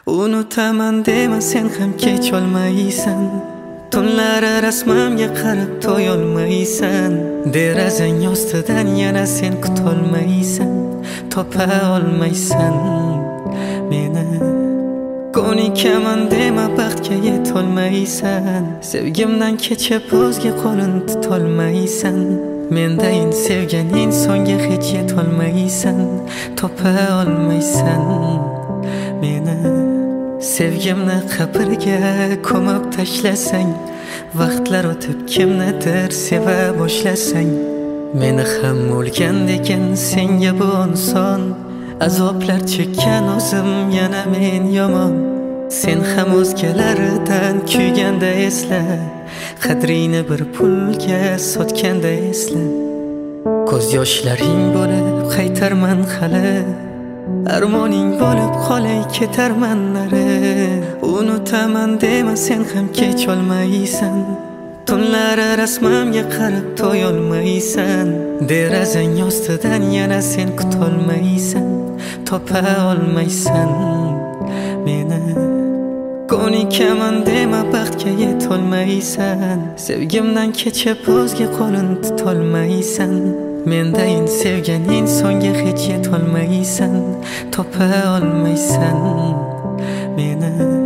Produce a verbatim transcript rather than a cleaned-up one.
Unutaman dema sen ham kech olmaysan. Tunlari rasmimga qarab to'yolmaysan. Derazang ostidan yana sen kutolmaysan. Topa olmaysan meni. Ko'nikaman dema baxtga yetolmaysan. Sevgimdan kechib o'zga qo'lin tutolmaysan. Mendayin sevgan insonga hech yetolmaysan. Topa olmaysan meni. Sevgimni qabrga ko'mib tashlasang, vaqtlar o'tib kimnidir seva boshlasang, meni ham o'lgandek senga bu inson. Azoblar chekkan o'zim yana men yomon. Sen ham o'zgalaridan kuyganda esla, qadrini bir pulga sotganda esla. Ko'z yoshlaring bo'lib qaytarman hali, armoning bo'lib qolay ketarman nari. Unutaman dema sen ham kech olmaysan. Tunlari rasmimga qarab to'yolmaysan. Derazang ostidan yana sen kutolmaysan. Topa olmaysan meni. Ko'nikaman dema baxtga yetolmaysan. Sevgimdan kechib o'zga qo'lin tutolmaysan. Mendayin sevgan insonga hech yetolmaysan. Topa olmaysan meni.